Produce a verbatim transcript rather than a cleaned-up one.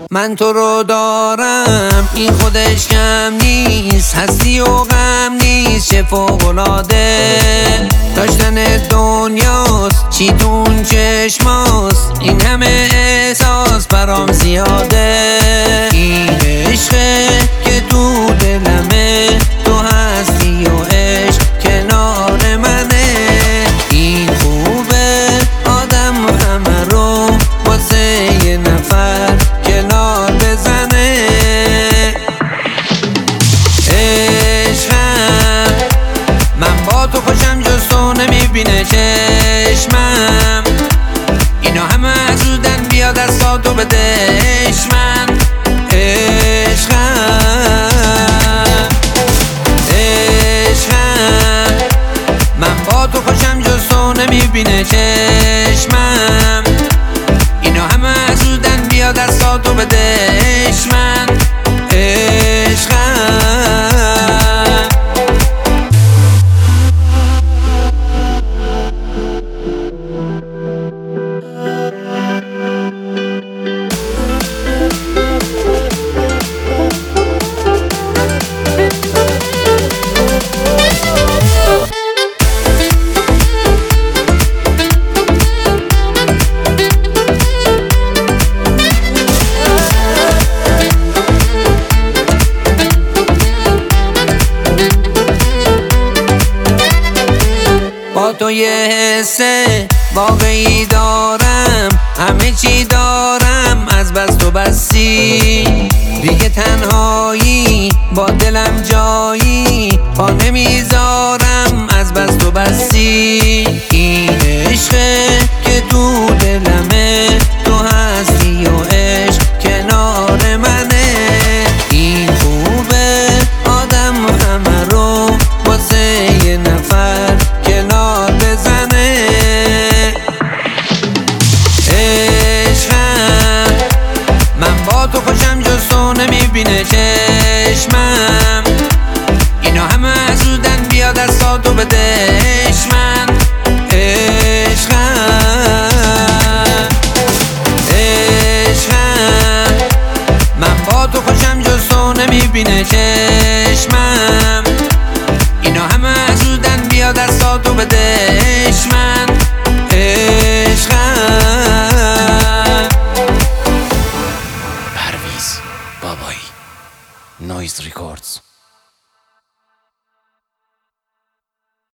من تو رو دارم، این خودش کم نیست، هستی و غم نیست، چه فوق‌العاده داشتن دنیاست، چی تون چشماست، این همه احساس برام زیاده. این عشقه که تو دلمه، تو هستی و عشق کنار منه. این خوبه آدم همه رو واسه یه نفر کنار بزنه. عشقم من با تو خوشم، جز تو نمیبینه چشمم، اینا همه ازودن، بیا دستاتو بدش من. عشقم عشقم من با تو خوشم، جز تو نمیبینه چشمم، اینا همه ازودن، بیا دستاتو بدش من. عشقم با تو یه حسه واقعی دارم، همه چی دارم از بس تو بسی. دیگه تنهایی با دلم جایی، پا نمیذارم از بس تو بسی. این عشقه